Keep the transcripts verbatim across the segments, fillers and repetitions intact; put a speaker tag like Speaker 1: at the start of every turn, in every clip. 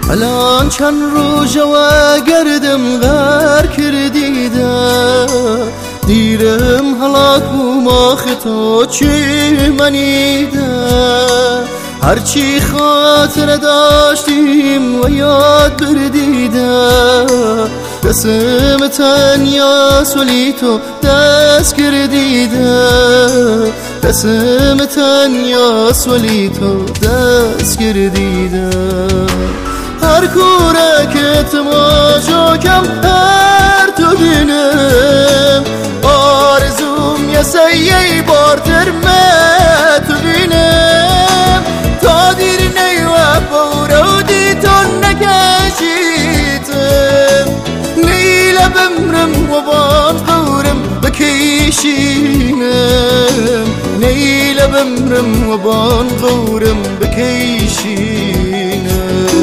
Speaker 1: الان چند روز و گردم غر کردیده دیرم هلاک بوم تو چی منیده هرچی خاطر داشتیم و یاد بردیده قسم تنیاس ولی تو دست کردیده قسم تنیاس ولی تو دست کردیده هر کوره که تماشا کم هر تو بینم آرزوم یه سیه بارتر من تو بینم تا دیر نیوه بورو دیتون نکشیتم لیله بمرم و بان قورم بکیشینم لیله بمرم و بان قورم بکیشینم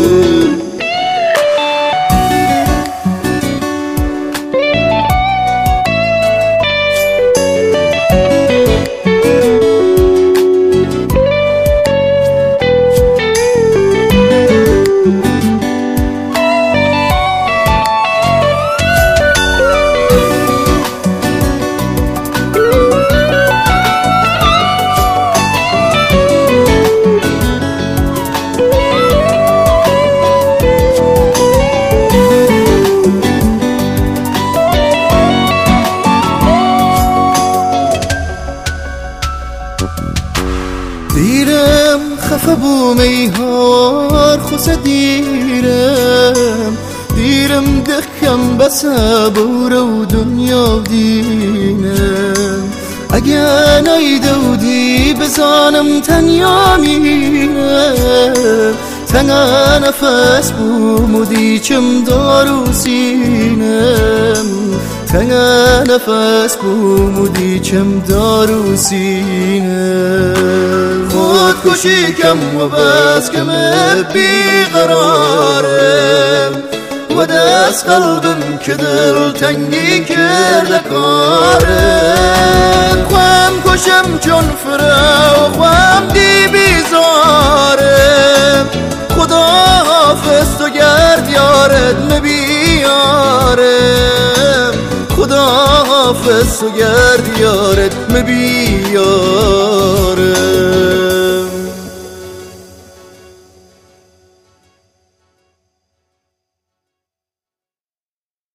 Speaker 1: دیرم خفه بوم ای هوار خوص دیرم دیرم دخم بسابور و دنیا دینم اگه نیدودی بزانم تنیا مینم تنها نفس بوم و دیچم دارو سینم تنها نفس بوم و دیچم دارو سینم خود کشی کم و بس کم بیقرارم و دست قلبم که دل تنگی کرده کارم خوام کشم چون فرا و خوام دی بیزارم خدا حافظ تو گرد یارت مبیارم خدا حافظ تو گرد یارت مبیارم